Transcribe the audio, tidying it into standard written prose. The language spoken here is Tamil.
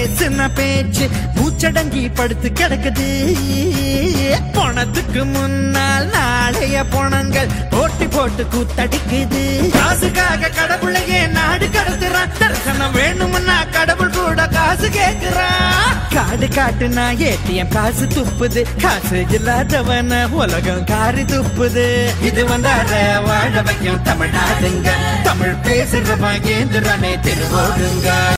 பேசுன பேச்சு பூச்சடங்கி படுத்து கிடக்குது. பணத்துக்கு முன்னால் நாளைய பணங்கள் போட்டி போட்டு கூத்தடிக்குது. காசுக்காக கடவுளையே நாடு கடத்துறான். தரிசனம் வேணும்னா கடவுள் கூட காசு கேக்குறான். காடு காட்டுனா ஏடிஎம் காசு துப்புது. காசு இல்லாதவன உலகம் காரி துப்புது. இது வந்தார வாழ வைக்கும் தமிழ்நாடுங்க. தமிழ் பேசுறவன் ஏந்திரனே திருவோடுங்க.